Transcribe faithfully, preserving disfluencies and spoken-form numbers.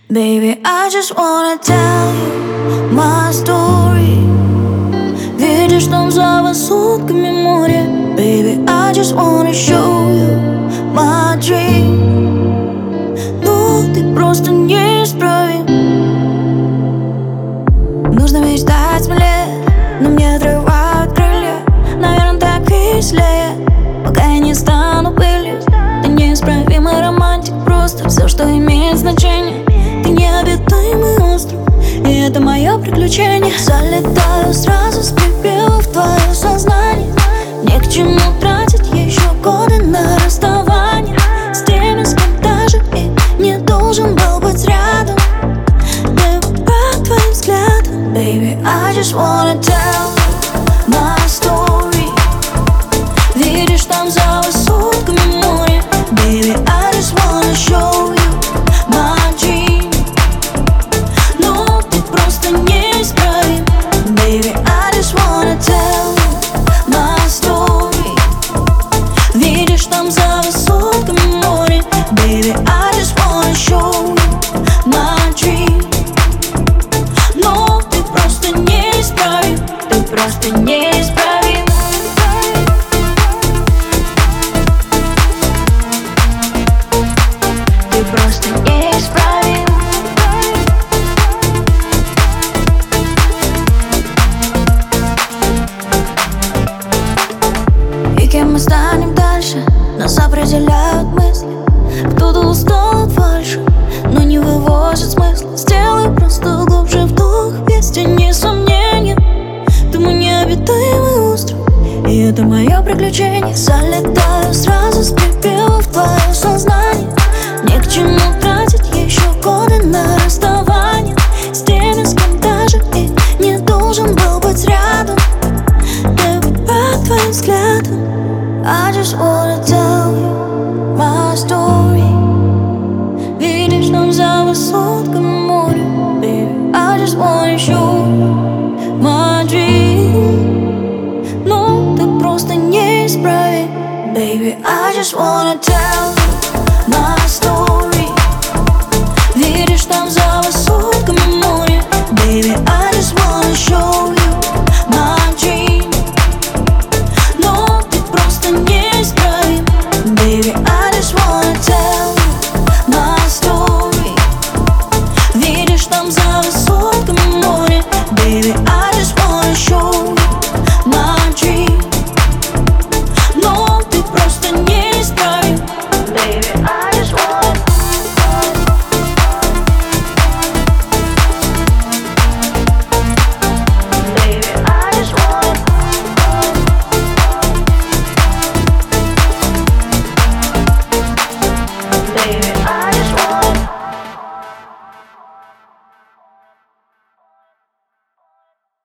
Baby, I just wanna tell you my story. Видишь там за высотками море. Baby, I just wanna show you my dream. Но ты просто неисправим. Нужно мечтать смелее, но мне отрывают крылья. Наверное, так веселее, пока я не стану пылью. Ты неисправимый романтик, просто все, что имеет значение. Ты необитаемый остров, и это мое приключение. Залетаю сразу с припева в твое сознание. Ни к чему тратить еще годы на расставание с теми, с кем даже и не должен был быть рядом. Ты по твоим взглядам. Baby, I just wanna tell my story. Видишь там за высотками море. Baby, I just wanna show you my dream. Но ты просто неисправим. Baby, I just wanna tell my story. Видишь там за высотками море. Baby, I just wanna show you my dream. Но ты просто неисправим. Ты просто неисправим. Ты просто неисправим. И кем мы станем дальше, нас определяют мысли. Кто-то устал от фальши, но не вывозит смысла. Сделай просто глубже вдох, без тени сомнения. Ты мой необитаемый остров, и это мое приключение. Залетаю сразу с припева в твое сознание. Ни к чему тратить еще годы на расставание с теми, с кем даже и не должен был быть рядом. Ты по твоим взглядам. I just wanna tell you my story. Видишь там за высотками море. Baby, I just wanna show you my dream. Но ты просто неисправим. Baby, I just wanna tell